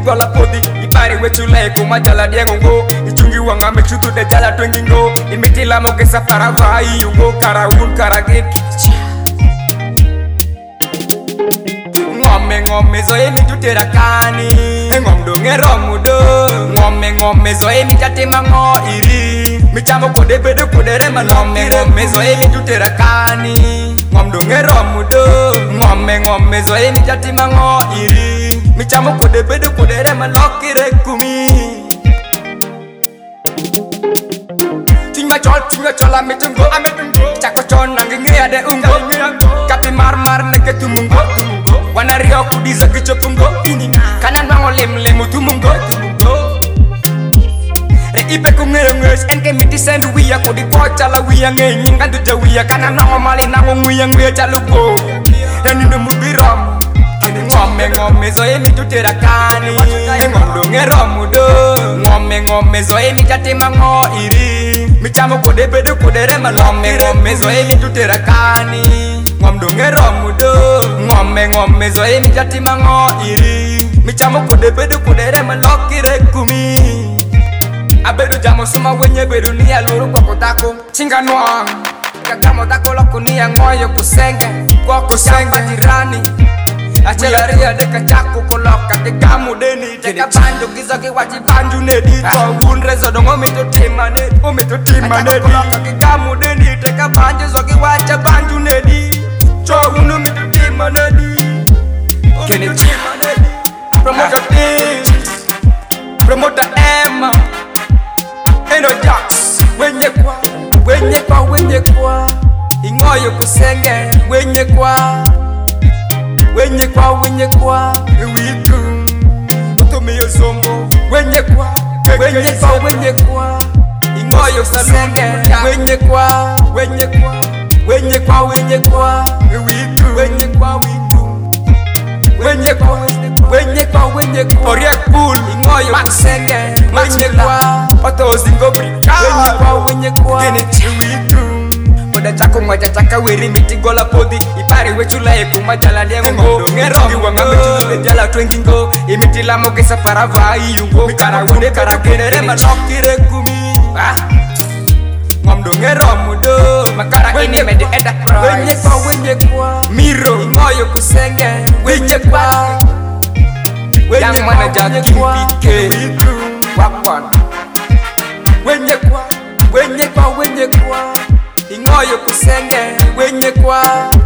gola podi ipari wechule kuma jala diengo ichungi wanga mechutu de jala twengingo imitila moke safara vai yungo karaun karagek ngome zo emi tutera kani ngomdo ngeromudo ngome zo emi tatima ngo iri michamo kode bedo kode rema ngome zo emi tutera kani ngomdo ngeromudo ngome zo emi tatima ngo iri michamo kode bedo kode rema lokire kumi Tinga chol ametungo chako chon nangi ade ungo kapi mar neke tumungo wana rio kudiza kichopungo kana nango lem tumungo re ipe kungeres enke miti sendu wiya kodi kochala wiya ngenyi ngandu jawiya kana nango mali nango nguya chalupo eni numubiram ngome zo emi tutera kani ngomdo ngeromudo ngome zo emi tatima ngo iri michamo kode bedo kode rema ngome zo emi tutera kani ngomdo ngeromudo ngome zo emi tatima ngo iri michamo kode bedo kode rema lokire kumi abedo jamo suma wenye bedo ni aluru kwa kotako chinga noang kakamo tako loko ni ngoyo kusenge kwa kusenge jirani Achelaria deka chako koloka teka mudeni teka banjo kizoki wachi banju nedi to unrezo dongo mitotima nedi koloka teka mudeni teka banjo zoki wachi banju nedi to unu mitotima nedi kene tima nedi promoter Dings promoter Emma Eno Jax wenye kwa ingoyo kusenge wenye kwa wiku otomeyo zombo wenye kwa ingoyo kusenge wenye kwa wiku oriek pool ingoyo kusenge wenye kwa otozingobri wenye kwa wiku Oda chako mwaja chaka wiri miti gola podi ipari wechula kuma jala diengo ngerongi wanga mechulo de jala twengingo imiti la moke safara vai yungo mikara wone karagene rema lokire kumi ngomdo ngeromudo makara ine mede eda wenye kwa miro ingoyo kusenge wenye kwa yang mana jaki mpike wakon wenye kwa ingoyo kusenge wenye kwa